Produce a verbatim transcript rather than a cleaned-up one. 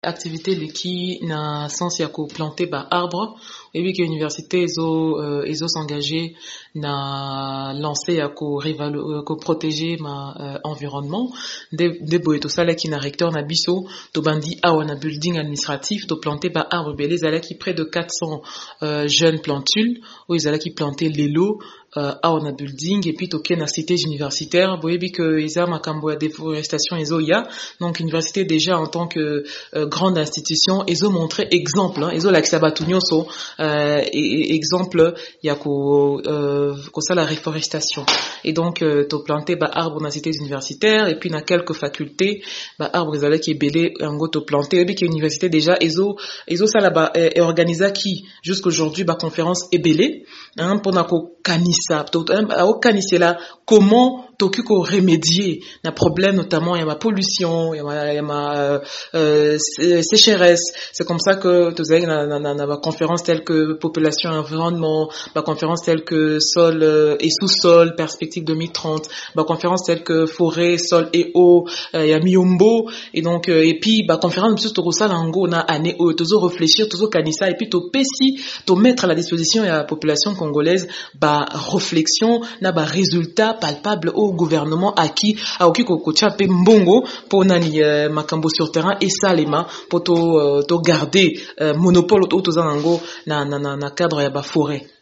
activité qui na sens ya ko planter ba arbre et puis que université ezo euh, ezo s'engager na lancer ya ko rival ko protéger ma euh, environnement de de boye to sala qui na recteur na biso to bandi awa na building administratif to planter ba arbre belé zala qui près de quatre cents euh, jeunes plantules ou zala qui planter l'élo euh, à on a building et puis toké na cité universitaire boye bi que isa makambo ya déforestation ezo ya donc université déjà en tant que euh, grande institution ezo montrer exemple hein, ezo lakisa batu nyonso euh, et, et exemple ya ko euh, ko ça la réforestation et donc euh, to planter ba arbre na cité universitaire et puis na quelques facultés ba arbre zala qui belé ngo to planter et puis que université déjà ezo ezo ça là ba euh, organisa qui jusqu'aujourd'hui ba conférence est belé hein pour na ko kanisa to au kanisa là comment toki ko remédier na problème notamment il y a ma pollution il y a ma, y a ma euh, sécheresse c'est comme ça que tu sais na na na na conférence telle que population environnement ma conférence telle que sol euh, et sous-sol perspective deux mille trente ma conférence telle que forêt sol et eau il euh, y a miombo et donc euh, et puis ma conférence monsieur to ça lango na année au toujours réfléchir toujours kanisa et puis to pesi to mettre à la disposition de la population congolaise ba réflexion na ba résultat palpable au gouvernement acquis a oki ko kocha pe mbongo pour nani euh, makambo sur terrain et salema pour to euh, to garder euh, monopole au to zanango na na na cadre ya ba forêt.